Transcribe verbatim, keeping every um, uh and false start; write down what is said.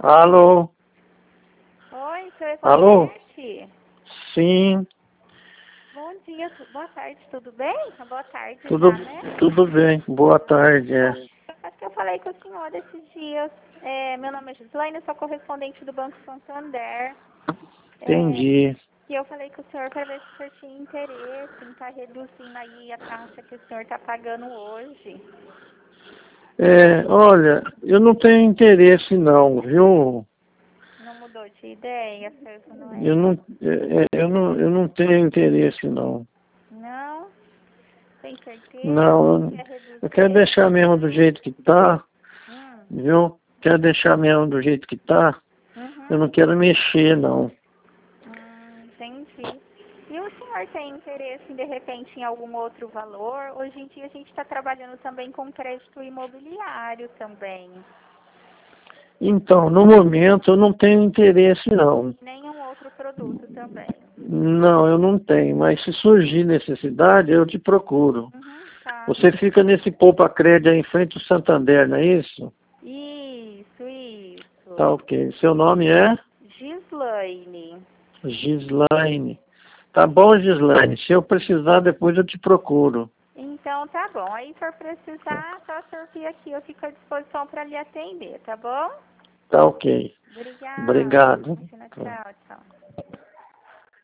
Alô? Oi, seu Alô? Ecoverte? Sim, Bom dia, tu- boa tarde, tudo bem? Boa tarde tudo, já, né? tudo bem. Boa tarde. É. Acho que eu falei com o senhor esses dias. É, meu nome é Gislaine, eu sou correspondente do Banco Santander. É, Entendi. e eu falei com o senhor para ver se o senhor tinha interesse em estar reduzindo aí a taxa que o senhor está pagando hoje. É, olha, eu não tenho interesse não, viu? Não mudou de ideia, seu Eu Noé? não, é, é, eu não, eu não tenho interesse não. Não? Tem certeza? Não, Não eu, quer eu quero reduzir? deixar mesmo do jeito que tá, Hum. viu? Quero deixar mesmo do jeito que tá. Eu Uhum. não quero mexer não. Hum, entendi. E o senhor tem interesse, em, de repente, em algum outro valor? Hoje em dia a gente está trabalhando também com crédito imobiliário também. Então, no momento eu não tenho interesse não. Nenhum outro produto também. Não, eu não tenho, mas se surgir necessidade, eu te procuro. Uhum, tá. Você fica nesse Poupa Crédito aí em frente ao Santander, não é isso? Isso, Tá isso. ok. Seu nome é? Gislaine. Gislaine. Tá bom, Gislaine. Se eu precisar, depois eu te procuro. Então tá bom. Aí, se for precisar, só o senhor vir aqui, eu fico à disposição para lhe atender, tá bom? Tá ok. Obrigada. Obrigado. Imagina, tchau, tchau.